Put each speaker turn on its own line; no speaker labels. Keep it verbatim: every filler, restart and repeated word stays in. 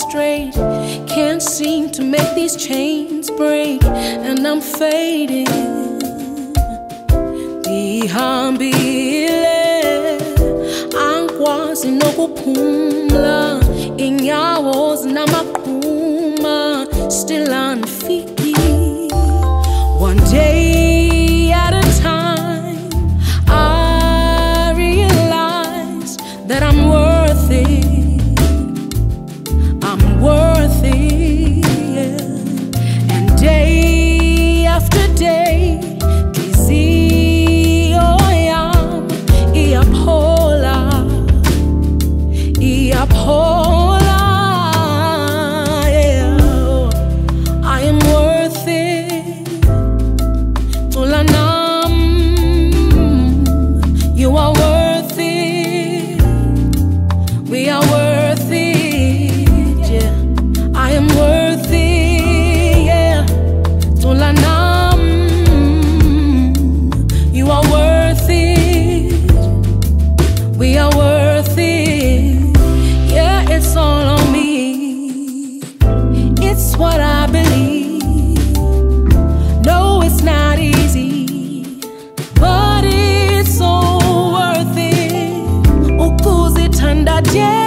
straight. Can't seem to make these chains break, and I'm fading. Dihambile, angikwazi nokuphumla, inyawo zinamaqhuma, still unfiki. One day at a time, I realize that I'm worth it. I'm worth it, yeah. And day after day, kiziyoyam iyaphola, iyaphola, yeah. I am worth it. Tulanam, you are worth it. We are worth it, yeah. I am worth it, yeah. Tulanam, you are worth it. We are worth it, yeah. It's all on me. It's what I believe. No, it's not easy, but it's so worth it. Ukuzithanda nje.